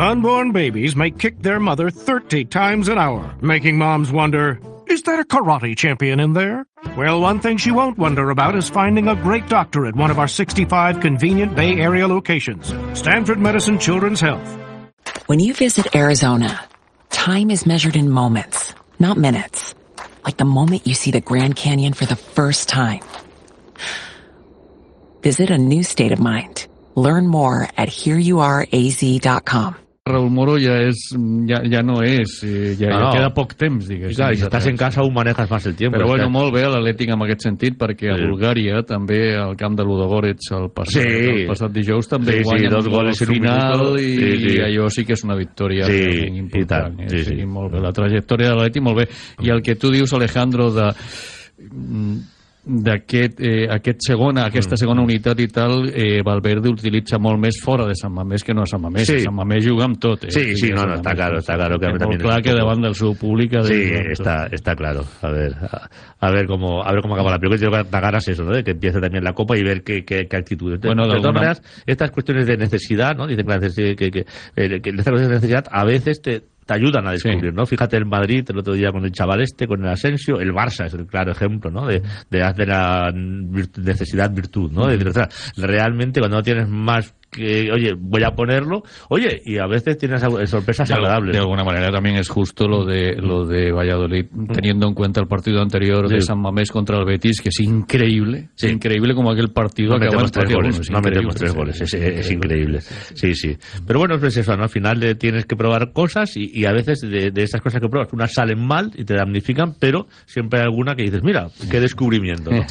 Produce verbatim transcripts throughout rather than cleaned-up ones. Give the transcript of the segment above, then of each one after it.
Unborn babies may kick their mother thirty times an hour, making moms wonder, is there a karate champion in there? Well, one thing she won't wonder about is finding a great doctor at one of our sixty-five convenient Bay Area locations. Stanford Medicine Children's Health. When you visit Arizona, time is measured in moments, not minutes. Like the moment you see the Grand Canyon for the first time. Visit a new state of mind. Learn more at here you are a z dot com. Raúl Moro ya es ya, ya no és eh, ja, no, no. ja queda poc temps, diguéssim. Clar, si estàs en casa ho manejas más el tiempo. Però bueno, que... molt bé l'Atlètic en aquest sentit, perquè a Bulgària també al camp de Ludogorets el passat, sí. el passat dijous també sí, guanya sí, dos gols al final i, sí, sí. i allò sí que és una victòria sí, important. Eh? Sí, sí. Sí, molt bé. La trajectòria de l'Atlètic molt bé. I el que tu dius, Alejandro, de d'aquest eh, aquest segona, aquesta segona unitat i tal, eh, Valverde utilitza molt més fora de Sant Mamés que no a Sant Mamés. Sí. A Sant Mamés juga amb tot. Eh, sí, sí, no, no, está claro, está claro. Que molt clar que davant del seu públic... Sí, está, está claro. A ver, a, a ver cómo a ver cómo acaba la película. Yo da ganas eso, ¿no? De que empiece también la Copa y ver qué, qué, qué actitud. Bueno, de, de todas maneras, estas cuestiones de necesidad, ¿no? Dicen que, que, que, que, que estas cuestiones de necesidad a veces te te ayudan a descubrir, sí. ¿no? Fíjate el Madrid el otro día con el chaval este, con el Asensio, el Barça es el claro ejemplo, ¿no? De, de hacer la necesidad virtud, ¿no? De, de, realmente cuando no tienes más que, oye, voy a ponerlo, oye, y a veces tienes sorpresas de, agradables. De alguna manera también es justo lo de lo de Valladolid, teniendo en cuenta el partido anterior sí. de San Mamés contra el Betis, que es increíble, sí. es increíble como aquel partido no acaba en tres goles, es no metemos tres goles, es, es, es increíble, sí, sí. Pero bueno, es eso, ¿no? Al final de, tienes que probar cosas y, y a veces de, de esas cosas que pruebas, unas salen mal y te damnifican, pero siempre hay alguna que dices, mira, qué descubrimiento, ¿no?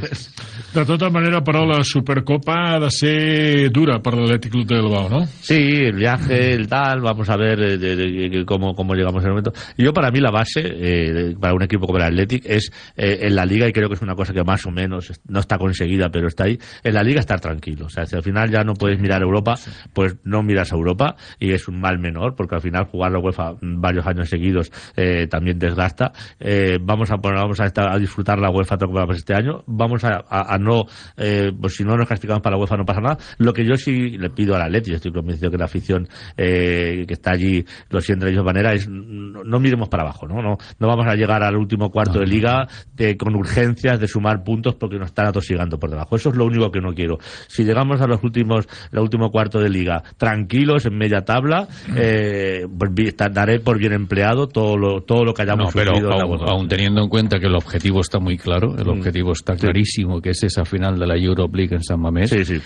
De tota manera, però, la Supercopa ha de ser dura per l'Atlètic Club de Bilbao, ¿no? Sí, el viaje, el tal, vamos a ver de, de, de, de cómo, cómo llegamos en el momento. Y yo, para mí, la base, eh, para un equipo como el Athletic, es eh, en la Liga, y creo que es una cosa que más o menos no está conseguida, pero está ahí, en la Liga estar tranquilo. O sea, si al final ya no puedes mirar a Europa, pues no miras a Europa, y es un mal menor, porque al final jugar la UEFA varios años seguidos eh, también desgasta. Eh, vamos a poner, vamos a, estar, a disfrutar la UEFA este año, vamos a, a, a no, eh, pues si no nos castigamos para la UEFA no pasa nada. Lo que yo sí le pido al Atleti, estoy convencido que la afición eh, que está allí lo siente de esa manera, es no, no miremos para abajo, ¿no? No, no vamos a llegar al último cuarto no, de liga de, con urgencias de sumar puntos porque nos están atosigando por debajo. Eso es lo único que no quiero. Si llegamos a los últimos, el último cuarto de liga tranquilos en media tabla, eh, pues daré por bien empleado todo lo, todo lo que hayamos no, pero sufrido. Aún, aún teniendo en cuenta que el objetivo está muy claro, el objetivo está clarísimo, que es esa final de la Europe League en San Mamés. Sí, sí.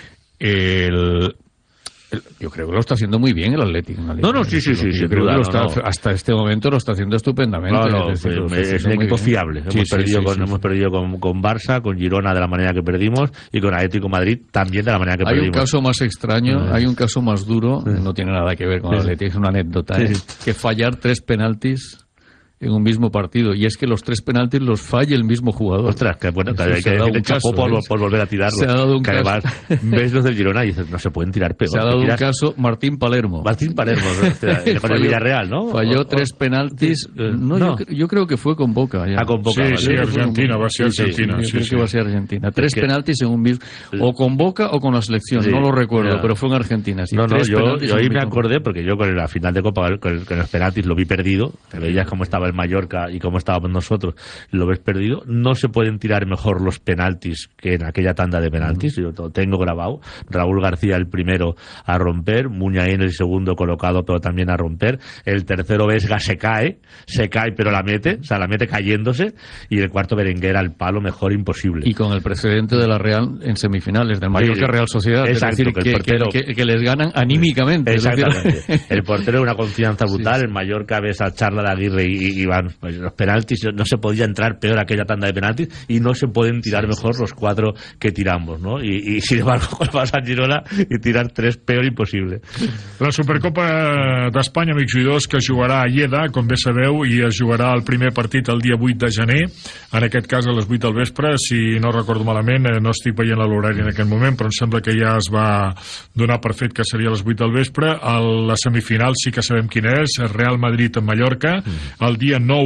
El, el, yo creo que lo está haciendo muy bien el Atlético. No, no, sí, sí, sí. Yo creo duda, que lo no, está, no. hasta este momento lo está haciendo estupendamente. No, no, es, decir, es, es un equipo fiable. Sí, hemos, sí, perdido sí, con, sí, hemos sí. perdido con, con Barça, con Girona de la manera que perdimos y con Atlético Madrid también de la manera que hay perdimos. Hay un caso más extraño, sí. hay un caso más duro, sí. no tiene nada que ver con el Atlético, es una anécdota, sí. ¿eh? que fallar tres penaltis en un mismo partido, y es que los tres penaltis los falla el mismo jugador. Ostras, que bueno, que hay que decirle chapó por, por volver a tirarlos. Se ha dado un que caso. Además, ves los del Girona y dices, no se pueden tirar peor. Se ha dado un caso Martín Palermo. Martín Palermo, con el Villarreal, ¿no? Falló o, tres penaltis. O, no, no. Yo, yo creo que fue con Boca. Ya. Ah, con Boca. Sí, vale. sí, Argentina, va a ser Argentina. Sí, sí, yo creo sí. que va a ser Argentina. Tres que... penaltis en un mismo... O con Boca o con la selección, sí, no lo recuerdo, ya. pero fue en Argentina. Sí, no, no, tres yo, yo ahí me mismo. acordé, porque yo con la final de Copa, con, el, con los penaltis lo vi perdido. Te veías cómo estaba el Mallorca y cómo estábamos nosotros, lo ves perdido. No se pueden tirar mejor los penaltis que en aquella tanda de penaltis. Yo lo tengo grabado. Raúl García el primero a romper, Muñain el segundo colocado, pero también a romper. El tercero Vesga se cae, se cae pero la mete, o sea, la mete cayéndose. Y el cuarto Berenguer al palo, mejor imposible. Y con el precedente de la Real en semifinales, del Mallorca sí, Real Sociedad. Exacto, es decir, que, que, el portero, que, que, que les ganan anímicamente. Exactamente. El portero una confianza brutal. Sí, sí. El Mallorca ves a Charla de Aguirre y, y van, pues, los penaltis, no se podía entrar peor aquella tanda de penaltis y no se pueden tirar sí, mejor sí, los cuatro que tiramos, ¿no? Y, y sin embargo vas a Girona y tirar tres peor impossible. La Supercopa d'Espanya, amics jugadors, que jugarà a Lleida, com bé sabeu, i es jugarà el primer partit el dia vuit de gener, en aquest cas a les vuit del vespre, si no recordo malament, no estic veient l'horari en aquest moment, però em sembla que ja es va donar per fet que seria a les vuit del vespre. El, la semifinal sí que sabem quina és, Real Madrid en Mallorca, el dia nou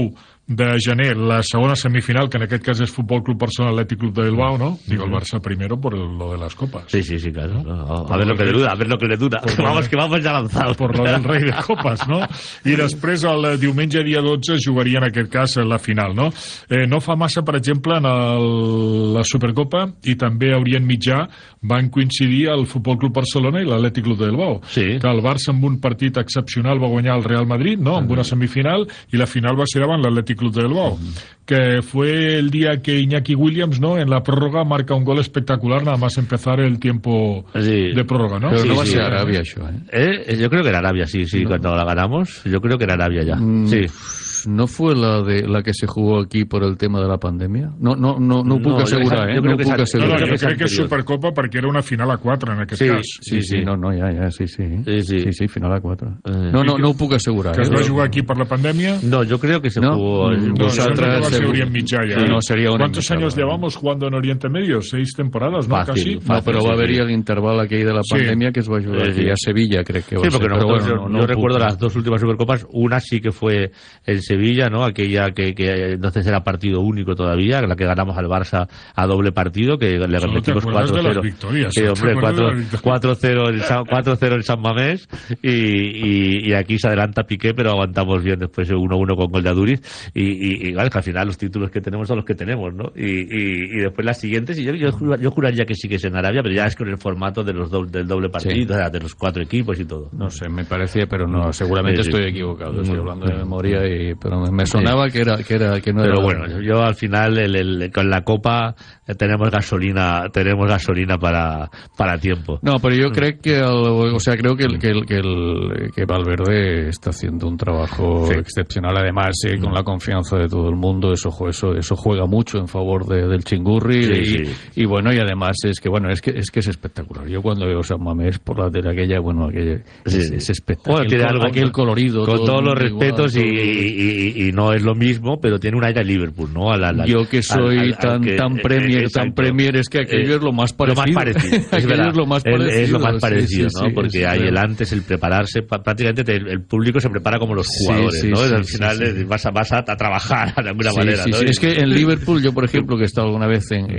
de gener, la segona semifinal, que en aquest cas és Futbol Club Barcelona Atlètic Club de Bilbao, ¿no? Digo, el Barça primero por el, lo de las copas. Sí, sí, sí, claro. ¿No? A ver lo que le duda, a ver lo que le duda. Vamos, que vamos ja lanzados. Por lo del rei de copes, no? I després, el diumenge, dia dotze, jugaria en aquest cas la final, no? Eh, no fa massa, per exemple, en el, la Supercopa, i també a Orient Mitjà van coincidir el Futbol Club Barcelona i l'Atlètic Club de Bilbao. Sí. Que el Barça, amb un partit excepcional, va guanyar el Real Madrid, no? Amb una semifinal, i la final va ser davant l'Atlètic Club de Bilbao. Que fue el día que Iñaki Williams, ¿no? En la prórroga marca un gol espectacular nada más empezar el tiempo sí. de prórroga, ¿no? Pero sí, no va a sí, ser sí. Arabia eso, ¿eh? ¿eh? Yo creo que era Arabia, sí, sí, no. Cuando la ganamos, yo creo que era Arabia ya. Mm. Sí. ¿No fue la de la que se jugó aquí por el tema de la pandemia? No, no, no, no ho puc no, assegurar, eh? Jo crec no que, puc assegurar. No, no, jo crec que és Supercopa perquè era una final a quatre en aquest sí, cas. Sí, sí, sí, no, no, ja, ja, sí, sí. Sí, sí, sí, sí final a quatre. No, no, no ho puc assegurar. Que es va jugar aquí por la pandemia. No, yo creo que se no, jugó... No, Vosaltres... va ser Orient Mitjà ja. Sí, no, sería ¿Cuántos años mitjà, llevamos jugando en Oriente Medio? Seis temporadas, ¿no? Fácil, Casi. fácil, no, però sí, va haver-hi sí. l'interval aquell de la pandèmia sí. que es va jugar sí, aquí sí. a Sevilla, crec que va sí, ser. Porque nosotros, bueno, yo, no, yo no recuerdo puc... las dos últimas Supercopas, una sí que fue en Sevilla, ¿no? Aquella que, que entonces era partido único todavía, la que ganamos al Barça a doble partido, que le repetimos cuatro cero. Sí, hombre, cuatro cero el, cuatro cero el San Mamés, y, y, y aquí se adelanta Piqué, pero aguantamos bien después uno uno con gol de Aduriz, y, y, y vale, que al final los títulos que tenemos son los que tenemos, ¿no? Y, y, y después las siguientes, y yo, yo, yo juraría que sí que es en Arabia, pero ya es con el formato de los doble, del doble partido, sí. o sea, de los cuatro equipos y todo. No sé, me parecía, pero no, seguramente sí, sí. estoy equivocado, estoy hablando de memoria, y, pero me sonaba sí. que era que era que no pero era. Pero bueno, yo al final el, el, con la Copa tenemos gasolina tenemos gasolina para, para tiempo. No, pero yo creo que el, o sea, creo que el, que, el, que, el, que Valverde está haciendo un trabajo sí. excepcional, además eh, con la confianza de todo el mundo, eso eso eso juega mucho en favor de, del Chingurri sí, y, sí. y bueno, y además es que bueno, es que es que es espectacular. Yo cuando veo San Mamés por la tele aquella, bueno, aquella sí. es, es espectacular. Bueno, tiene aquel, algo, aquel colorido con todo todos los respetos igual, y, y, y, y no es lo mismo, pero tiene un aire a Liverpool, ¿no? A la, la, yo que soy al, al, tan al que, tan premier, exacto. tan premier es que aquello eh, es lo más parecido. Lo más parecido, es, es lo más parecido. Es lo más parecido, sí, sí, ¿no? Sí, porque sí, hay claro. el antes, el prepararse, prácticamente te, el público se prepara como los jugadores, sí, sí, ¿no? Sí, al sí, final sí, sí. vas a vas a, a trabajar de alguna sí, manera, sí, ¿no? Sí. Es que en Liverpool, yo por ejemplo, que he estado alguna vez en,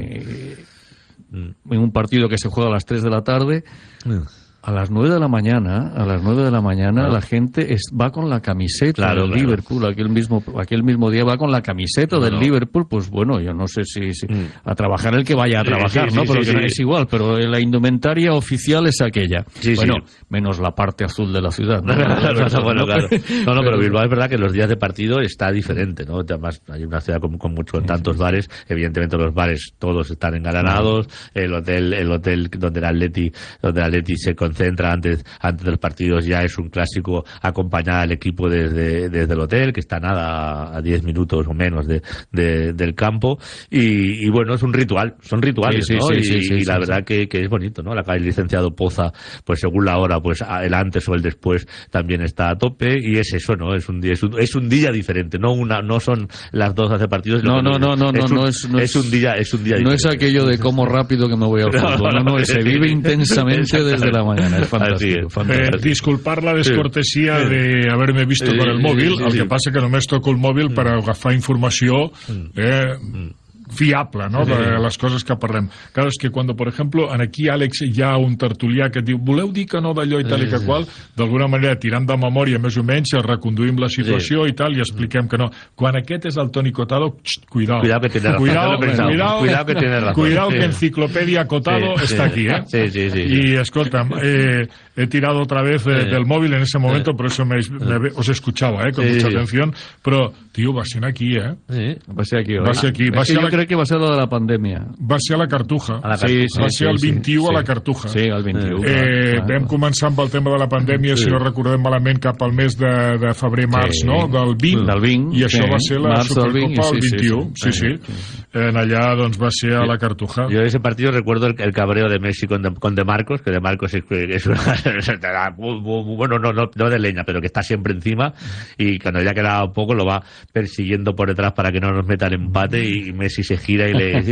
en un partido que se juega a las tres de la tarde, a las nueve de la mañana, a las nueve de la mañana, claro. la gente es, va con la camiseta claro, del claro. Liverpool, aquel mismo, aquel mismo día va con la camiseta no, del no. Liverpool, pues bueno, yo no sé si, si mm. a trabajar el que vaya a trabajar, sí, sí, ¿no? sí, pero sí, que sí. no es igual, pero la indumentaria oficial es aquella. Sí, bueno, sí. menos la parte azul de la ciudad. ¿no? bueno, claro. No, no, pero Bilbao es verdad que los días de partido está diferente, ¿no? Además, hay una ciudad con, con muchos, tantos bares, evidentemente los bares todos están engalanados, el hotel, el hotel donde el Atleti, donde el Atleti se concentra antes antes de los partidos ya es un clásico acompañar al equipo desde, desde el hotel, que está nada a diez minutos o menos de, de, del campo, y, y bueno, es un ritual, son rituales, sí, sí, ¿no? Sí, y sí, sí, y la sí, verdad sí. Que, que es bonito, ¿no? La calle Licenciado Poza, pues según la hora, pues el antes o el después también está a tope, y es eso, ¿no? Es un día, es un, es un día diferente, no una, no son las dos hace partidos. No, no, no, no, es no, un, no es, no es un día, es un día no diferente. es aquello de cómo rápido que me voy al fútbol, no, no, no, se vive intensamente desde la mañana, es fantástico, Eh, fantástico. disculpar la descortesia sí. de haver-me vist Sí, per el mòbil, sí, el sí. que passa que només toco el mòbil per agafar informació eh, fiable, no?, de les coses que parlem. Clar, és que quan, per exemple, en aquí, Àlex, hi ha un tertulià que et diu voleu dir que no d'allò i tal i que qual, d'alguna manera, tirant de memòria més o menys, reconduïm la situació i tal, i expliquem que no. Quan aquest és el Toni Cotado, xt, cuidao. Cuidado que tiene razón. Cuidao, Cuidado, cuidao, cuidado que tiene razón. Cuidao que Sí. Enciclopedia Cotado Sí, está sí. aquí, ¿eh? Sí, sí, sí. Y, escolta'm, eh, he tirado otra vez eh, Sí. del móvil en ese momento, por eso me, me, os escuchaba, eh, con Sí, mucha sí. atención, pero, tío, va a ser aquí, ¿eh? Sí. Va a ser aquí, Va a ser aquí. Va a es que ser yo la... creo que va a ser lo de la pandèmia. Va ser a la Cartuja. A la Sí, sí, va ser el sí, vint-i-u sí, a la sí. Cartuja. Sí, el vint-i-u. Eh, clar, vam clar. començar amb el tema de la pandèmia, Sí. si no recordem malament, cap al mes de, de febrer-març, Sí. no?, del vint, Del vint, i això sí. va ser la Març del vint, Supercopa el sí, sí, vint-i-u. Sí, sí. sí. en allà doncs, va ser a la Cartuja. Yo en ese partido recuerdo el, el cabreo de Messi con de, con de Marcos, que de Marcos es, es una, bueno, no, no, no de leña, pero que está siempre encima, y cuando ya quedaba poco lo va persiguiendo por detrás para que no nos meta el empate, y Messi se gira y le...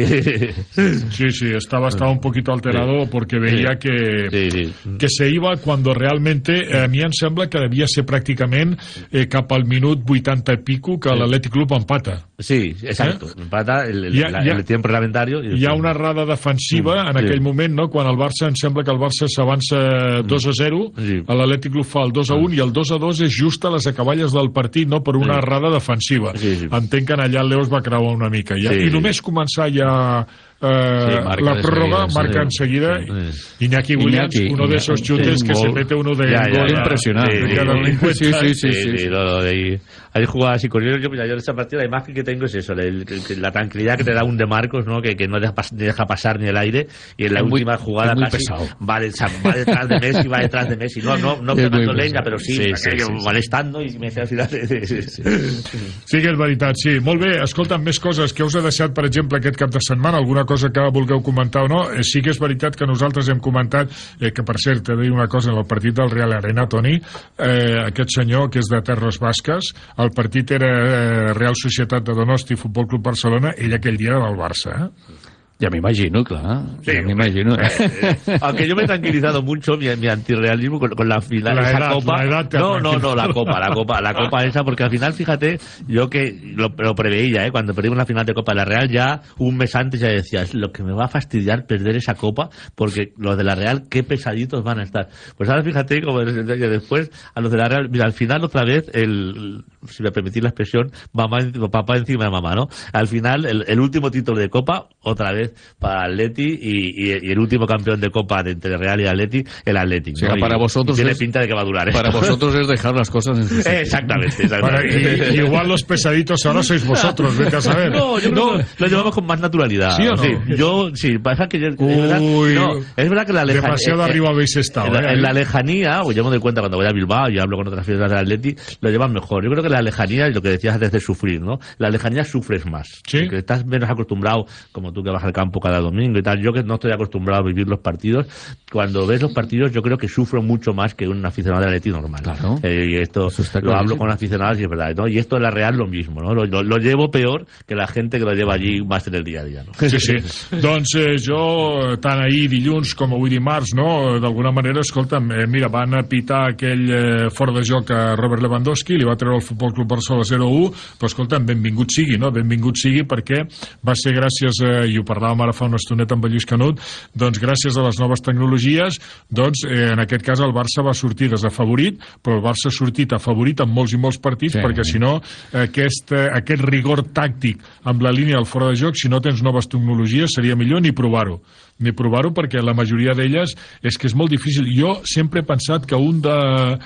Sí, sí, estaba, estaba un poquito alterado sí. porque veía sí. que, sí, sí. que se iba cuando realmente eh, a mi em sembla que devia ser pràcticament eh, cap al minut vuitanta i pico que sí. l'Atlètic Club empata. Sí, exacto, eh? empata el, el, ha, la, el tiempo reglamentario. Hi ha una errada defensiva mm, en aquell sí. moment, no? Quan el Barça, em sembla que el Barça s'avança dos a zero, sí. l'Atlètic Club fa el dos a un mm. i el dos a dos és just a les acaballes del partit, no? Per una sí. errada defensiva. Sí, sí. Entenc que allà el Leo es va creuar una mica. Ja. Sí. I només començar ja eh, sí, la pròrroga, sí, marca enseguida sí. Iñaki Williams, Iñaki, uno Iñaki, de esos chutes sí, que se mete uno de... Ya, ya, gol ya, impresionante. Sí, sí, sí, sí, sí, sí. Lo de ahí. Hay jugadas y curioso. Yo, mira, yo de esa partida la imagen que tengo es eso, el, el, la tranquilidad que te da un de Marcos, ¿no? Que, que no deja, pas, deja pasar ni el aire, y en la es última muy, jugada casi pesado. Va, de, va detrás de Messi, va detrás de Messi, no, no, no pegando leña, pero sí, sí, sí, sí, sí molestando, i me al final... Sí, sí, sí. sí que és veritat, sí. Molt bé, escolta'm, més coses que us he deixat, per exemple, aquest cap de setmana, alguna cosa que vulgueu comentar o no. Eh, sí que és veritat que nosaltres hem comentat, eh, que per cert, t'he de dir una cosa, en el partit del Real Arena, Toni, eh, aquest senyor que és de Terres Basques, el partit era eh, Real Societat de Donosti, Futbol Club Barcelona, ell aquell dia era del Barça, eh? Ya me imagino, claro. Sí, ya me imagino. Eh, eh, aunque yo me he tranquilizado mucho mi, mi antirrealismo con, con la final la esa edad, copa. La edad no, no, no, la copa, la copa, la copa esa, porque al final, fíjate, yo que lo, lo preveía, ¿eh? Cuando perdimos la final de Copa de la Real, ya un mes antes ya decía, es lo que me va a fastidiar perder esa copa, porque los de la Real, qué pesaditos van a estar. Pues ahora fíjate, como después, a los de la Real, mira, al final otra vez, el, si me permitís la expresión, mamá, papá encima de mamá, ¿no? Al final, el, el último título de copa, otra vez, para Atleti y, y, y el último campeón de Copa de entre Real y Atleti, el Atleti. O sea, ¿no? Para y, vosotros y tiene es, pinta de que va a durar. ¿eh? Para vosotros es dejar las cosas en su sitio. Exactamente. exactamente. Para, y, y igual los pesaditos ahora sois vosotros, vete a saber. No, yo creo no. que lo llevamos con más naturalidad. ¿Sí o no? Sí, yo, sí, pasa que yo, Uy, es, verdad, no, es verdad que la lejanía... Demasiado eh, arriba habéis estado. En, eh, en la lejanía, pues yo me doy cuenta cuando voy a Bilbao y hablo con otras figuras del Atleti, lo llevan mejor. Yo creo que la lejanía, y lo que decías antes de sufrir, ¿no? La lejanía sufres más. ¿Sí? Porque estás menos acostumbrado, como tú que vas al campo cada domingo y tal. Yo que no estoy acostumbrado a vivir los partidos, cuando ves los partidos yo creo que sufro mucho más que un aficionado del Atleti normal. Claro. Eh, y esto lo hablo con aficionados y es verdad, ¿no? Y esto en la Real lo mismo, ¿no? Lo, lo, lo llevo peor que la gente que lo lleva allí más en el día a día, ¿no? Sí, sí. Doncs eh, jo, tant ahir dilluns com avui dimarts, no? D'alguna manera, escolta'm, eh, mira, van pitar aquell eh, fora de joc a Robert Lewandowski, li va treure el Futbol Club Barcelona zero a u, però escolta'm, benvingut sigui, no? Benvingut sigui perquè va ser gràcies, eh, i ho parlàvem ara fa una estoneta amb el Lluís Canut, doncs gràcies a les noves tecnologies, doncs eh, en aquest cas el Barça va sortir desafavorit, però el Barça ha sortit afavorit en molts i molts partits, sí, perquè si no aquest, eh, aquest rigor tàctic amb la línia del fora de joc, si no tens noves tecnologies seria millor ni provar-ho ni provar-ho perquè la majoria d'elles és que és molt difícil. Jo sempre he pensat que un de,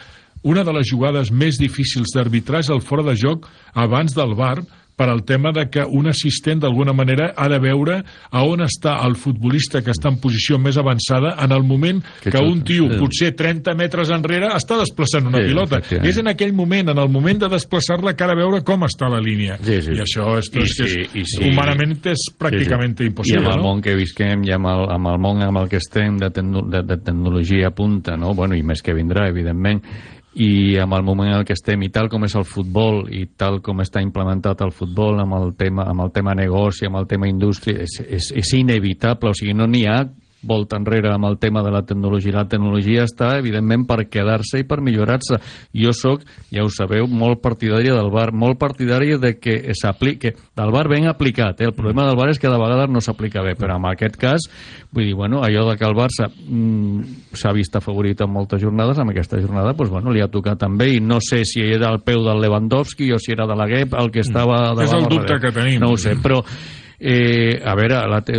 una de les jugades més difícils d'arbitrar és el fora de joc abans del V A R, per al tema de que un assistent d'alguna manera ha de veure a on està el futbolista que està en posició més avançada en el moment que, que un tio, sí, potser trenta metres enrere, està desplaçant una sí, pilota. És en aquell moment, en el moment de desplaçar-la, que ha de veure com està la línia. Sí, sí. I això és, I és, sí, és, sí. humanament és pràcticament sí, sí. impossible. I amb el no? món que visquem i amb el, amb el món amb el que estem de, de, de tecnologia punta, no? Bueno, i més que vindrà, evidentment, i amb el moment en el que estem i tal com és el futbol i tal com està implementat el futbol amb el tema, amb el tema negoci, amb el tema indústria, és, és, és inevitable, o sigui, no n'hi ha volta enrere amb el tema de la tecnologia. La tecnologia està, evidentment, per quedar-se i per millorar-se. Jo sóc, ja ho sabeu, molt partidari del V A R, molt partidari de que s'apliqui, del V A R ben aplicat. Eh? El problema del V A R és que de vegades no s'aplica bé, però en aquest cas, vull dir, bueno, allò de que el Barça mm, s'ha vist afavorit en moltes jornades, amb aquesta jornada, doncs, bueno, li ha tocat també, i no sé si era al peu del Lewandowski o si era de la Guep el que estava... És el dubte que tenim. No ho sé, però... Eh, a veure, la te...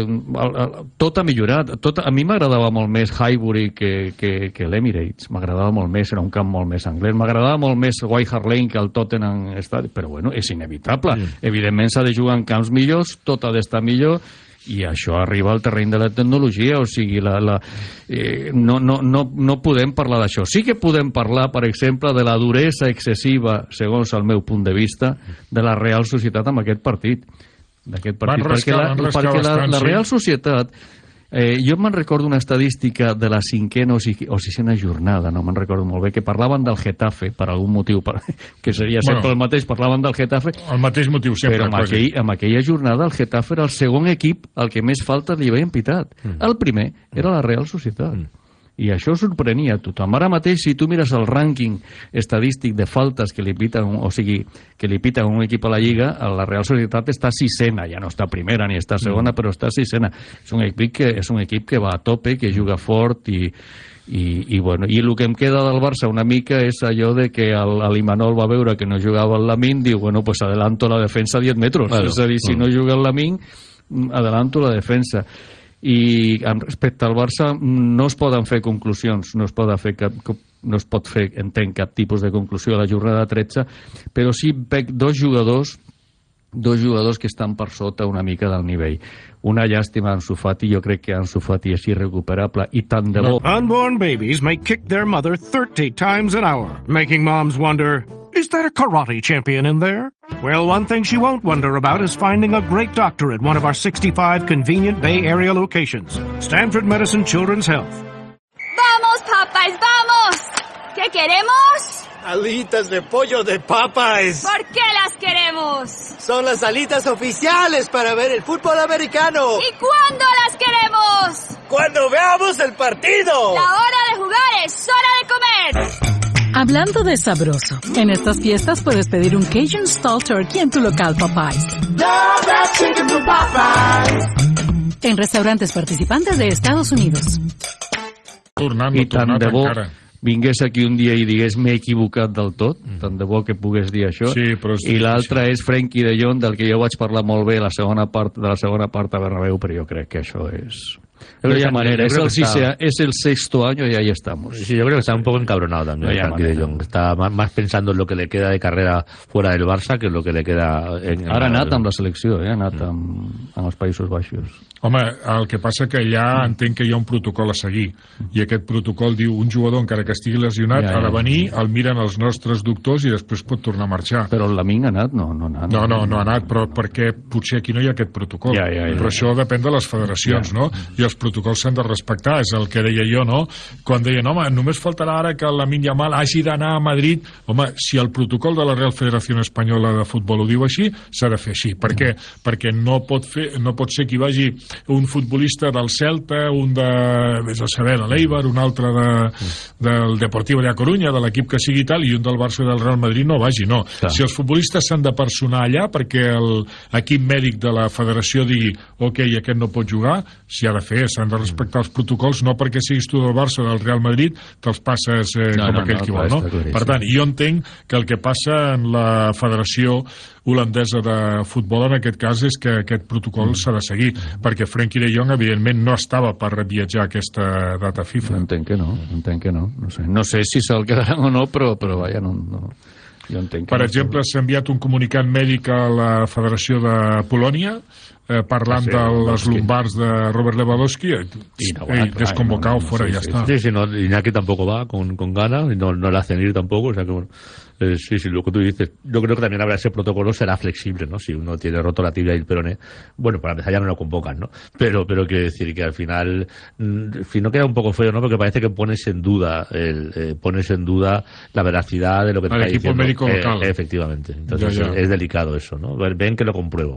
tot ha millorat. Tot... A mi m'agradava molt més Highbury que, que, que l'Emirates. M'agradava molt més, era un camp molt més anglès. M'agradava molt més White Hart Lane que el Tottenham Stadium. Però bueno, és inevitable. Sí. Evidentment s'ha de jugar en camps millors, tot ha d'estar millor, i això arriba al terreny de la tecnologia, o sigui, la, la, eh, no, no, no, no podem parlar d'això. Sí que podem parlar, per exemple, de la duresa excessiva, segons el meu punt de vista, de la Real Societat amb aquest partit. d'aquest partit, perquè la, perquè la, la Real Societat, eh, jo me'n recordo una estadística de la cinquena o, si, o sisena jornada, no me'n recordo molt bé, que parlaven del Getafe, per algun motiu, per, que seria sempre bueno, el mateix, parlaven del Getafe, el mateix motiu sempre, però en, aquell, en aquella jornada el Getafe era el segon equip al que més falta li havien pitat. Mm. El primer era la Real Societat. Mm. I això sorprenia a tothom. Ara mateix, si tu mires el rànquing estadístic de faltes que li piten, o sigui, que li piten un equip a la Lliga, la Real Societat està sisena, ja no està primera ni està segona, mm. però està sisena. És un equip que, és un equip que va a tope, que juga fort i, i, i, bueno, i el que em queda del Barça una mica és allò de que l'Imanol va veure que no jugava el Lamine, diu, bueno, pues adelanto la defensa a diez metros. Bueno, és a dir, si mm. no juga el Lamine, adelanto la defensa. I respecte al Barça no es poden fer conclusions, no es, poden fer cap, no es pot fer, entenc, cap tipus de conclusió a la jornada tretze, però sí veig dos jugadors dos jugadors que estan per sota una mica del nivell. Una llàstima Ansu Fati, jo crec que Ansu Fati és irrecuperable i tant de bo. Unborn babies may kick their mother thirty times an hour, making moms wonder, is there a karate champion in there? Well, one thing she won't wonder about is finding a great doctor at one of our sixty-five convenient Bay Area locations. Stanford Medicine Children's Health. ¡Vamos, Popeyes, vamos! ¿Qué queremos? Alitas de pollo de Popeyes. ¿Por qué las queremos? Son las alitas oficiales para ver el fútbol americano. ¿Y cuándo las queremos? ¡Cuando veamos el partido! La hora de jugar es hora de comer. Hablando de sabroso, en estas fiestas puedes pedir un Cajun Stall Turkey en tu local Popeyes. En restaurantes participantes de Estados Unidos. Tornant, I tant de bo encara. vingués aquí un dia i digués m'he equivocat del tot, mm. tant de bo que pogués dir això. Sí, però és I l'altre és Frenkie de Jong, del que jo vaig parlar molt bé la segona part, de la segona part a Bernabéu, però jo crec que això és... De aquella manera, es el, está... es el sexto año y ahí estamos. Sí, yo creo que está un poco encabronado también. No de Jong. Está más, más pensando en lo que le queda de carrera fuera del Barça que en lo que le queda... En, Ara ha en anat amb la selecció, eh? ha anat amb, amb els Països Baixos. Home, el que passa que ja entenc que hi ha un protocol a seguir, i aquest protocol diu un jugador, encara que estigui lesionat, ja, ja. ha de venir, el miren els nostres doctors i després pot tornar a marxar. Però el Lamine ha anat? No, no ha anat. No, no, no ha anat, però perquè potser aquí no hi ha aquest protocol. Ja, ja, ja, però ja. això depèn de les federacions, ja. no? I els protocols s'han de respectar, és el que deia jo, no? Quan deien, home, només faltarà ara que el Lamine Yamal hagi d'anar a Madrid. Home, si el protocol de la Real Federació Espanyola de Futbol ho diu així, s'ha de fer així. Per què? Perquè no pot, fer, no pot ser que hi vagi un futbolista del Celta, un de, vés a saber, de l'Eibar, un altre de, del Deportivo de A Coruña, de l'equip que sigui tal, i un del Barça i del Real Madrid no vagi, no. Clar. Si els futbolistes s'han de personar allà perquè l'equip mèdic de la federació digui, ok, aquest no pot jugar, s'hi ha de fer, s'han de respectar els protocols, no perquè siguis tu del Barça o del Real Madrid, te'ls passes eh, no, com no, aquell no, qui vol, no? Per tant, jo entenc que el que passa en la federació holandesa de futbol en aquest cas és que aquest protocol mm. s'ha de seguir, perquè Frenkie de Jong evidentment no estava per viatjar aquesta data FIFA. Entenc que no, entenc que no. No sé, no sé si se'l quedaran o no, però, però vaja, no, no. Jo entenc que per no. exemple, s'ha enviat un comunicat mèdic a la Federació de Polònia eh, parlant sí, de les lumbars de Robert Lewandowski y no va, desconvocado no, no, fuera, sí, ya sí, está. Sí, sí, no, Iñaki tampoco va con, con ganas y no, no le hacen ir tampoco, o sea que bueno. Eh, sí, sí, lo que tú dices. Yo creo que también habrá ese protocolo, será flexible, ¿no? Si uno tiene roto la tibia y el peroné, bueno, para empezar ya no lo convocan, ¿no? Pero, pero quiero decir que al final, si no queda un poco feo, ¿no? Porque parece que pones en duda, el, eh, pones en duda la veracidad de lo que te está diciendo. El equipo médico local. Eh, efectivamente. Entonces ya, ya. Es, es delicado eso, ¿no? Ven que lo compruebo.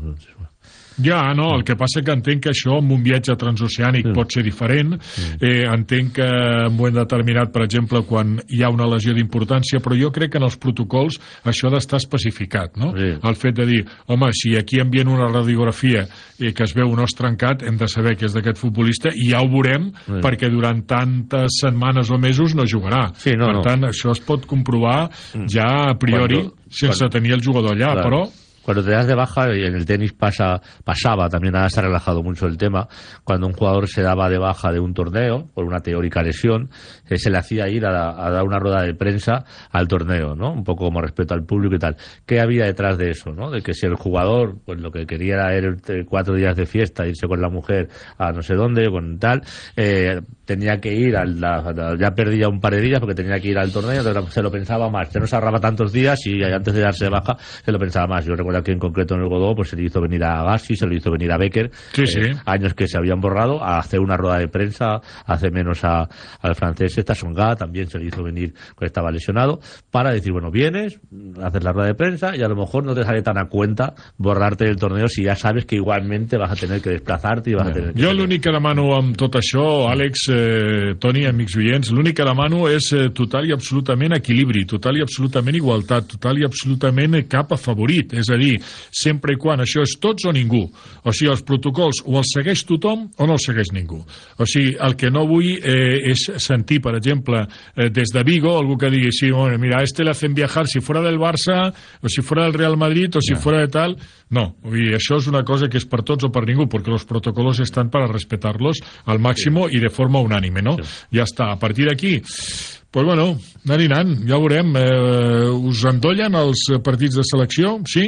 Ja, no, el que passa que entenc que això en un viatge transoceànic mm. pot ser diferent, mm. eh, entenc que en un moment determinat, per exemple, quan hi ha una lesió d'importància, però jo crec que en els protocols això ha d'estar especificat, no? Sí. El fet de dir, home, si aquí envien una radiografia eh, que es veu un os trencat, hem de saber que és d'aquest futbolista i ja ho veurem, sí. perquè durant tantes setmanes o mesos no jugarà. Sí, no, per no. tant, això es pot comprovar ja a priori, cuando, sense cuando, tenir el jugador allà, claro. però... Cuando te das de baja, y en el tenis pasa, pasaba, también ahora se ha relajado mucho el tema, cuando un jugador se daba de baja de un torneo, por una teórica lesión, eh, se le hacía ir a, a dar una rueda de prensa al torneo, ¿no? Un poco como respeto al público y tal. ¿Qué había detrás de eso, no? De que si el jugador, pues lo que quería era ir cuatro días de fiesta, irse con la mujer a no sé dónde, con tal, eh, tenía que ir, al, la, ya perdía un par de días porque tenía que ir al torneo, se lo pensaba más, ya no se ahorraba tantos días y antes de darse de baja se lo pensaba más. Yo recuerdo recuerda que en concreto en el Godó pues se le hizo venir a Gassi, se le hizo venir a Becker, sí, sí. Eh, años que se habían borrado, a hacer una rueda de prensa, hace menos a, al francés esta Songa, también se le hizo venir cuando estaba lesionado, para decir, bueno, vienes, haces la rueda de prensa y a lo mejor no te sale tan a cuenta borrarte del torneo si ya sabes que igualmente vas a tener que desplazarte i vas a tener que... Jo l'únic que demano amb tot això, Àlex, eh, Toni, amics oients, l'únic que demano és eh, total i absolutament equilibri, total i absolutament igualtat, total i absolutament cap afavorit, és a dir, sempre i quan això és tots o ningú. O sigui, els protocols o els segueix tothom o no els segueix ningú. O sigui, el que no vull eh, és sentir, per exemple, eh, des de Vigo, algú que digui, sí, bueno, mira, a este le hacen viajar si fuera del Barça, o si fuera del Real Madrid, o si no. fuera de tal... No, vull dir, això és una cosa que és per tots o per ningú, perquè els protocolos estan per a respetar-los al màxim sí. i de forma unànime, no? Sí. Ja està. A partir d'aquí, pues bueno, anant i anant, ja ho veurem. Eh, us endollen els partits de selecció? Sí?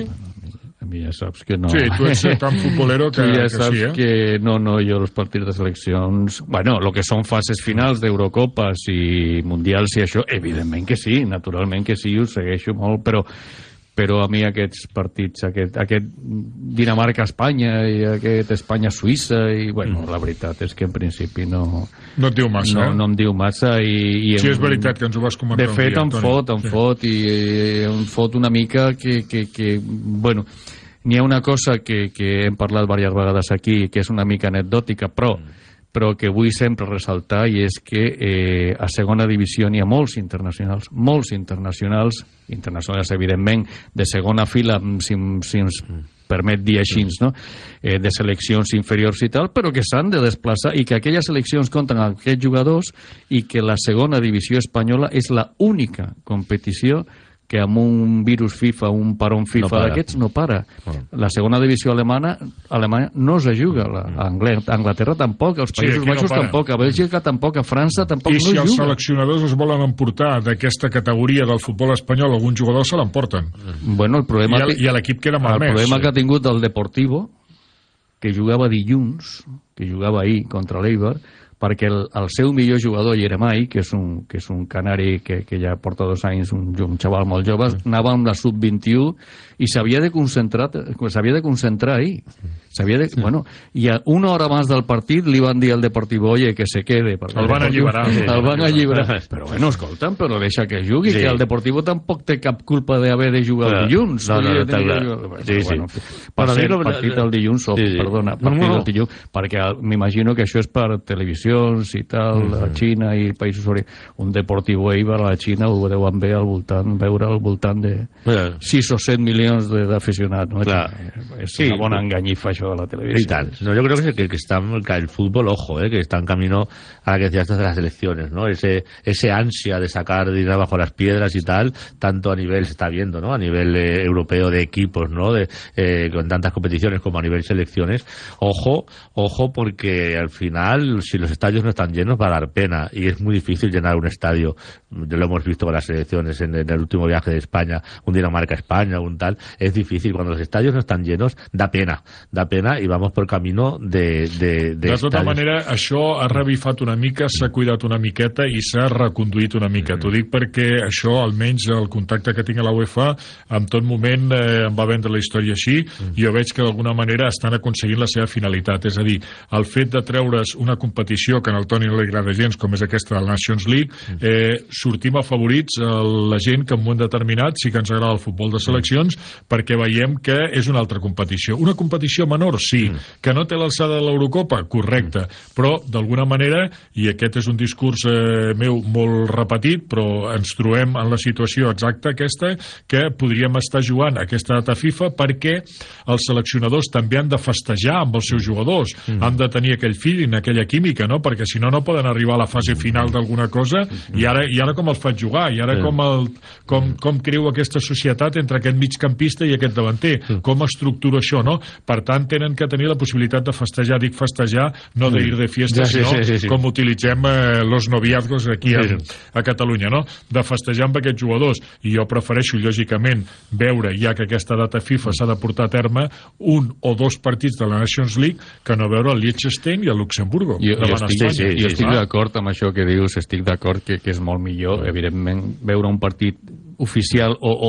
A mi ja saps que no. Sí, tu ets tan futbolero que, ja que saps sí, eh? que no, no, jo els partits de seleccions... Bueno, el que són fases finals d'Eurocopes i Mundials i això, evidentment que sí, naturalment que sí, ho segueixo molt, però... però a mi aquests partits, aquest, aquest Dinamarca-Espanya i aquest Espanya-Suïssa, i bueno, mm. la veritat és que en principi no... No et diu massa, no, eh? No em diu massa i... i sí, em, és veritat que ens ho vas comentar de fet, un dia, em fot, em sí. fot, i em fot una mica que, que, que bueno, n'hi ha una cosa que, que hem parlat diverses vegades aquí, que és una mica anecdòtica, però però que vull sempre ressaltar, i és que eh, a segona divisió n'hi ha molts internacionals, molts internacionals, internacionals evidentment, de segona fila, si, si ens permet dir així, no? eh, de seleccions inferiors i tal, però que s'han de desplaçar i que aquelles seleccions compten amb aquests jugadors i que la segona divisió espanyola és la única competició que amb un virus FIFA, un paron FIFA no d'aquests, no para. Bueno. La segona divisió alemana, Alemanya no es juga, la, a Anglaterra tampoc, als Països sí, Baixos no tampoc, a Bèlgica tampoc, a França tampoc I no si juga. els seleccionadors es volen emportar d'aquesta categoria del futbol espanyol, alguns jugadors se l'emporten. Bueno, el problema... I l'equip queda malmès. El problema que ha tingut el Deportivo, que jugava dilluns, que jugava ahir contra l'Eibar, perquè el, el seu millor jugador, Yeremai, que és un, que és un canari que, que ja porta dos anys, un, un xaval molt jove, anava amb la sub vint-i-u i s'havia de concentrar s'havia de concentrar ahir. S'havia de, sí. bueno, i a una hora abans del partit li van dir al Deportivo, oye, que se quede. El van alliberar. El van alliberar. Però bueno, escolta'm, però deixa que jugui, sí. que el Deportivo tampoc té cap culpa d'haver de jugar el dilluns. No, no, no, està clar. Sí, sí. Bueno, per ser, el partit del dilluns, o, sí, sí. perdona, partit no, no. del dilluns, perquè m'imagino que això és per televisions i tal, mm -hmm. a Xina i països sobre... Un Deportivo Eibar a la Xina ho deuen veure al voltant, veure al voltant de sis o set milions d'aficionats, no? Clar. És sí. una bona enganyifa això de la televisió. Y tal. No, yo creo que, que, que está el fútbol, ojo, eh, que está en camino a la que decías de las elecciones, ¿no? Ese, ese ansia de sacar dinero bajo las piedras y tal, tanto a nivel, se está viendo, ¿no? A nivel eh, europeo de equipos, ¿no? De, eh, con tantas competiciones como a nivel selecciones. Ojo, ojo, porque al final, si los estadios no están llenos, va a dar pena. Y es muy difícil llenar un estadio. Lo hemos visto con las selecciones en, en el último viaje de España, un Dinamarca-España, un tal. Es difícil. Cuando los estadios no están llenos, da pena. Da pena i vamos por camino de... De, de, de tota estadios. manera, això ha revifat una mica, s'ha cuidat una miqueta i s'ha reconduït una mica. Mm. T'ho dic perquè això, almenys el contacte que tinc a la UEFA, en tot moment eh, em va vendre la història així, mm. i jo veig que d'alguna manera estan aconseguint la seva finalitat. És a dir, el fet de treure's una competició que en el Toni no li agrada gens, com és aquesta de la Nations League, eh, sortim afavorits a la gent que en un moment determinat sí que ens agrada el futbol de seleccions, perquè veiem que és una altra competició. Una competició menor, sí, que no té l'alçada de l'Eurocopa, correcte, però d'alguna manera, i aquest és un discurs eh, meu molt repetit, però ens trobem en la situació exacta aquesta, que podríem estar jugant aquesta data FIFA perquè els seleccionadors també han de festejar amb els seus jugadors, mm. han de tenir aquell feeling, aquella química, no? Perquè si no, no poden arribar a la fase final d'alguna cosa, i ara, i ara com els faig jugar, i ara com, el, com, com creu aquesta societat entre aquest migcampista i aquest davanter, com estructura això, no? Per tant, tenen que tenir la possibilitat de festejar, dic festejar, no de ir de fiesta, ja, sí, sinó sí, sí, sí. com utilitzem eh, los noviazgos aquí a, a Catalunya, no? De festejar amb aquests jugadors. I jo prefereixo, lògicament, veure, ja que aquesta data FIFA s'ha de portar a terme, un o dos partits de la Nations League que no veure el Liechtenstein i el Luxemburgo. Jo, jo estic, sí, sí, jo estic d'acord amb això que dius, estic d'acord que, que és molt millor, evidentment, veure un partit oficial o, o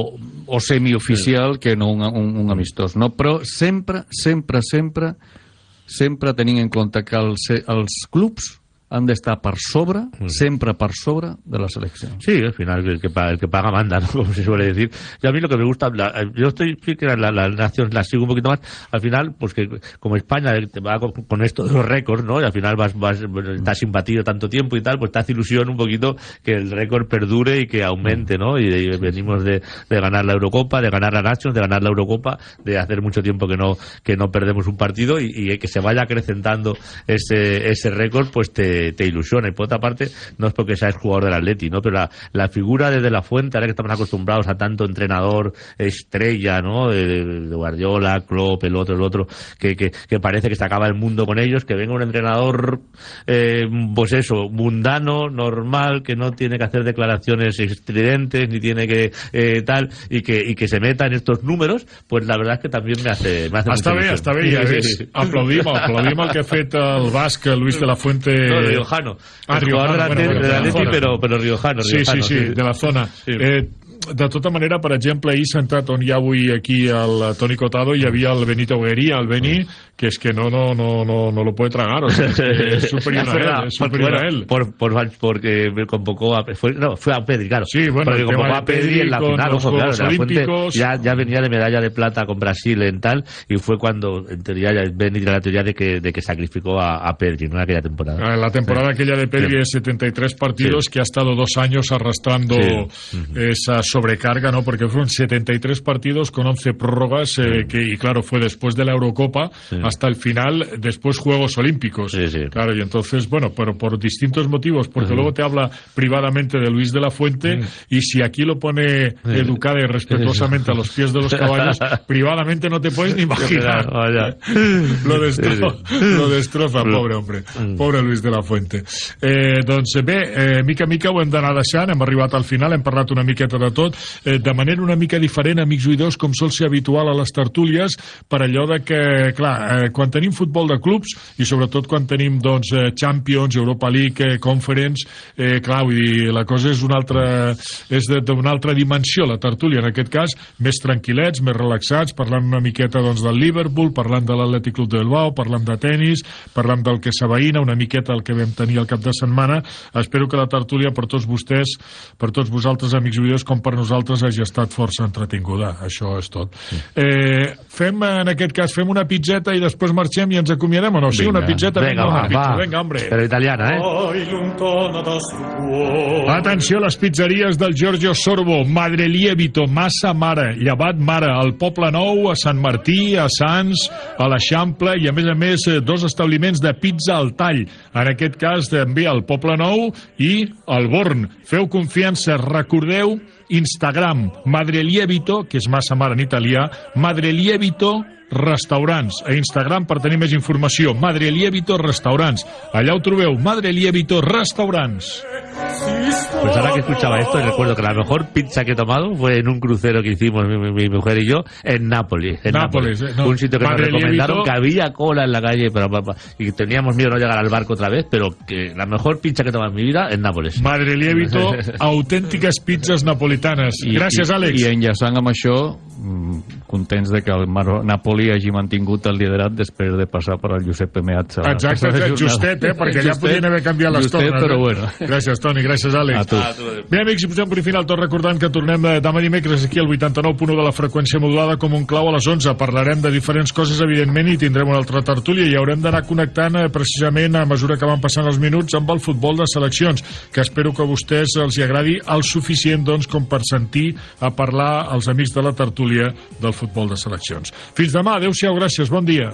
o semioficial que no un, un, un amistós, no? Però sempre, sempre, sempre, sempre tenint en compte que els, els clubs han d'estar per sobre, mm. sempre per sobre de la selección. Sí, al final el que paga, el que paga manda, ¿no? Como se suele decir. Y a mí lo que me gusta, la, yo estoy, sí que la, la, la nación la sigo un poquito más, al final, pues que como España te va con, con esto de los récords, ¿no? Y al final vas, vas, estás imbatido tanto tiempo y tal, pues te hace ilusión un poquito que el récord perdure y que aumente, ¿no? Y, y venimos de, de ganar la Eurocopa, de ganar la Nations, de ganar la Eurocopa, de hacer mucho tiempo que no, que no perdemos un partido y, y que se vaya acrecentando ese, ese récord, pues te te ilusiona. Y por otra parte, no es porque seas jugador del Atleti, ¿no? Pero la, la figura de De La Fuente, ahora que estamos acostumbrados a tanto entrenador estrella, ¿no? De, de Guardiola, Klopp, el otro, el otro, que, que, que parece que se acaba el mundo con ellos, que venga un entrenador, eh, pues eso, mundano, normal, que no tiene que hacer declaraciones estridentes, ni tiene que eh, tal, y que, y que se meta en estos números, pues la verdad es que también me hace, me hace està bé, està bé, ja ves. Aplaudim, aplaudim el que ha fet el basc Luis De La Fuente. No, riojano. Ah, riojano, bueno, bueno, de bueno, Atleti, pero, pero riojano, sí, riojano. Sí, sí, sí, de la zona. Sí. Eh, de tota manera, per exemple, ahir sentat on hi ha avui aquí el Toni Cotado hi havia el Benito Guería, el Beni, que es que no, no, no, no, no lo puede tragar, o sea, es superior a él, es superior bueno, a él. Por, por, porque me convocó a, fue, no, fue a Pedri, claro. Sí, bueno, porque convocó a Pedri, Pedri en la final, ojo, claro, de la Fuente ya, ya venía de medalla de plata con Brasil en tal, y fue cuando, en teoría, ya Beni de la teoría de que, de que sacrificó a, a Pedri, ¿no? En aquella temporada. La temporada sí. aquella de Pedri sí. es setenta y tres partidos, sí. que ha estado dos años arrastrando sí. esa sobrecarga, ¿no? Porque fueron setenta y tres partidos con once prórrogas, eh, sí. que, y claro, fue después de la Eurocopa sí. hasta el final, después Juegos Olímpicos. Sí, sí. Claro, y entonces, bueno, pero por distintos motivos, porque uh-huh. luego te habla privadamente de Luis de la Fuente, uh-huh. y si aquí lo pone educada y respetuosamente a los pies de los caballos, privadamente no te puedes ni imaginar. lo, destro lo destroza, pobre hombre. Pobre Luis de la Fuente. Eh, doncs bé, eh, mica a mica ho hem d'anar deixant, hem arribat al final, hem parlat una miqueta de tot, eh, de manera una mica diferent, amics oïdors, com sol ser habitual a les tertúlies, per allò de que, clar, eh, quan tenim futbol de clubs, i sobretot quan tenim, doncs, eh, Champions, Europa League, eh, Conference, eh, clar, vull dir, la cosa és una altra, és d'una altra dimensió, la tertúlia, en aquest cas, més tranquil·lets, més relaxats, parlant una miqueta, doncs, del Liverpool, parlant de l'Atlètic Club de Bilbao, parlant de tenis, parlant del que s'aveïna, una miqueta el que vam tenir al cap de setmana. Espero que la tertúlia per tots vostès, per tots vosaltres, amics oïdors, com per nosaltres, hagi estat força entretinguda. Això és tot. Eh, fem, en aquest cas, fem una pizzeta i després marxem i ens acomiadem, o no? Sí, una pizzeta, venga, venga, va, una pizza, va. venga, hombre. Però italiana, eh? Atenció a les pizzeries del Giorgio Sorbo, Madrelievito, Massa Mare, Llevat Mare, al Poble Nou, a Sant Martí, a Sants, a l'Eixample i, a més a més, dos establiments de pizza al tall. En aquest cas, també al Poble Nou i al Born. Feu confiança, recordeu Instagram, Madrelievito, que és Massa Mare en italià, Madrelievito Restaurants. A Instagram per tenir més informació, Madrelievito Restaurants. Allà ho trobeu, Madrelievito Restaurants. Pues ahora que escuchaba esto, recuerdo que la mejor pizza que he tomado fue en un crucero que hicimos mi, mi, mi mujer y yo en Nápoles. En Nápoles, Nápoles. Eh, no. Un sitio que nos recomendaron, que había cola en la calle, pero, pero, y teníamos miedo de no llegar al barco otra vez, pero que la mejor pizza que he tomado en mi vida en Nápoles. Madrelievito, autèntiques pizzas napolitanes. I, Gràcies, Àlex. I, i enllaçant amb això, contents de que el Napoli hagi mantingut el liderat després de passar per el Giuseppe Meazza. Exacte, justet, eh? Perquè ja podien haver canviat les justet, tornes. Però bueno. Gràcies, Toni, gràcies, Àlex. A tu. Bé, amics, i posem per final tot recordant que tornem demà dimecres aquí al vuitanta-nou punt u de la freqüència modulada com un clau a les onze. Parlarem de diferents coses, evidentment, i tindrem una altra tertúlia i haurem d'anar connectant eh, precisament a mesura que van passant els minuts amb el futbol de seleccions, que espero que a vostès els hi agradi el suficient, doncs, com per sentir a parlar als amics de la tertúlia del futbol de seleccions. Fins demà, adeu-siau, gràcies, bon dia.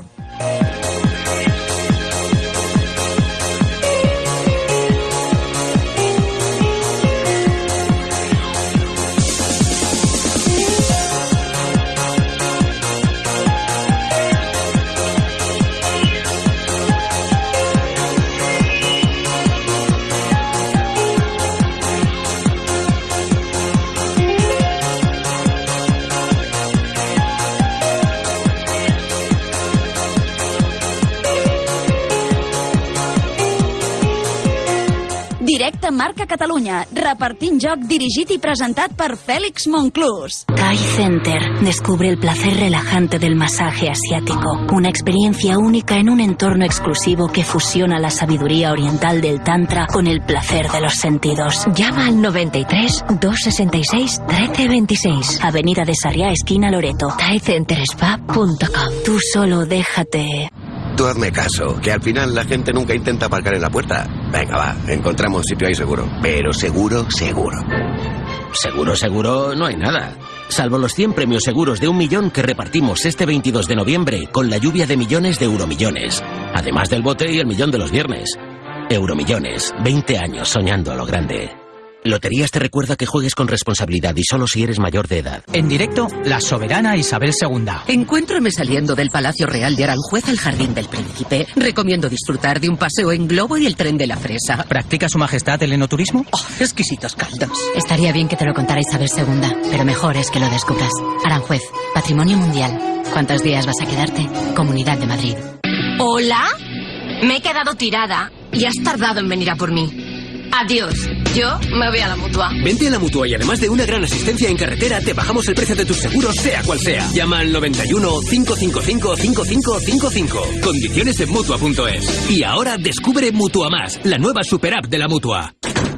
directe Marca Catalunya, repartint joc dirigit y presentat per Félix Monclús. Thai Center. Descubre el placer relajante del masaje asiático. Una experiencia única en un entorno exclusivo que fusiona la sabiduría oriental del Tantra con el placer de los sentidos. Llama al noventa y tres, doscientos sesenta y seis, trece veintiséis. Avenida de Sarriá, esquina Loreto. thai center spa punto com. Tú solo déjate. Tú hazme caso, que al final la gente nunca intenta aparcar en la puerta. Venga, va, encontramos sitio ahí seguro. Pero seguro, seguro. Seguro, seguro, no hay nada. Salvo los cien premios seguros de un millón que repartimos este veintidós de noviembre con la lluvia de millones de euromillones. Además del bote y el millón de los viernes. Euromillones, veinte años soñando a lo grande. Loterías te recuerda que juegues con responsabilidad y solo si eres mayor de edad. En directo, la soberana Isabel segunda. Encuéntrame saliendo del Palacio Real de Aranjuez al Jardín del Príncipe. Recomiendo disfrutar de un paseo en globo y el tren de la fresa. ¿Practica su majestad el enoturismo? Oh, exquisitos caldos. Estaría bien que te lo contara Isabel segunda, pero mejor es que lo descubras. Aranjuez, Patrimonio Mundial. ¿Cuántos días vas a quedarte? Comunidad de Madrid. ¿Hola? Me he quedado tirada y has tardado en venir a por mí. Adiós. Yo me voy a la Mutua. Vente a la Mutua y además de una gran asistencia en carretera, te bajamos el precio de tus seguros, sea cual sea. Llama al noventa y uno, cinco cinco cinco, cinco cinco cinco cinco. Condiciones en Mutua punto es. Y ahora descubre Mutua Más, la nueva super app de la Mutua.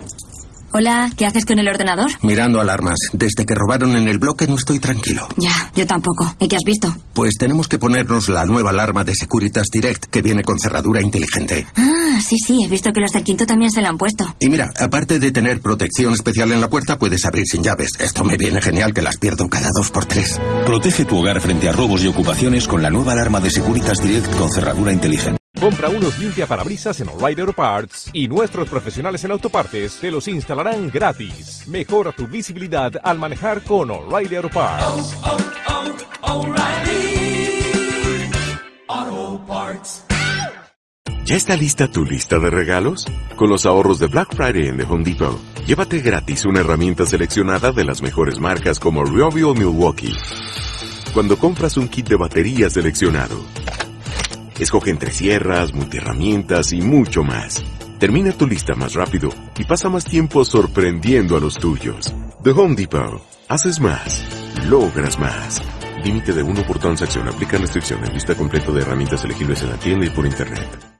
Hola, ¿qué haces con el ordenador? Mirando alarmas. Desde que robaron en el bloque no estoy tranquilo. Ya, yo tampoco. ¿Y qué has visto? Pues tenemos que ponernos la nueva alarma de Securitas Direct, que viene con cerradura inteligente. Ah, sí, sí, he visto que los del quinto también se la han puesto. Y mira, aparte de tener protección especial en la puerta, puedes abrir sin llaves. Esto me viene genial, que las pierdo cada dos por tres. Protege tu hogar frente a robos y ocupaciones con la nueva alarma de Securitas Direct con cerradura inteligente. Compra unos limpiaparabrisas en O'Reilly Auto Parts y nuestros profesionales en autopartes te los instalarán gratis. Mejora tu visibilidad al manejar con O'Reilly Auto Parts. Oh, oh, oh, O'Reilly Auto Parts. ¿Ya está lista tu lista de regalos? Con los ahorros de Black Friday en The Home Depot, llévate gratis una herramienta seleccionada de las mejores marcas como Ryobi o Milwaukee. Cuando compras un kit de batería seleccionado, escoge entre sierras, multiherramientas y mucho más. Termina tu lista más rápido y pasa más tiempo sorprendiendo a los tuyos. The Home Depot. Haces más. Logras más. Límite de uno por transacción. Aplica restricciones. Lista completa de herramientas elegibles en la tienda y por internet.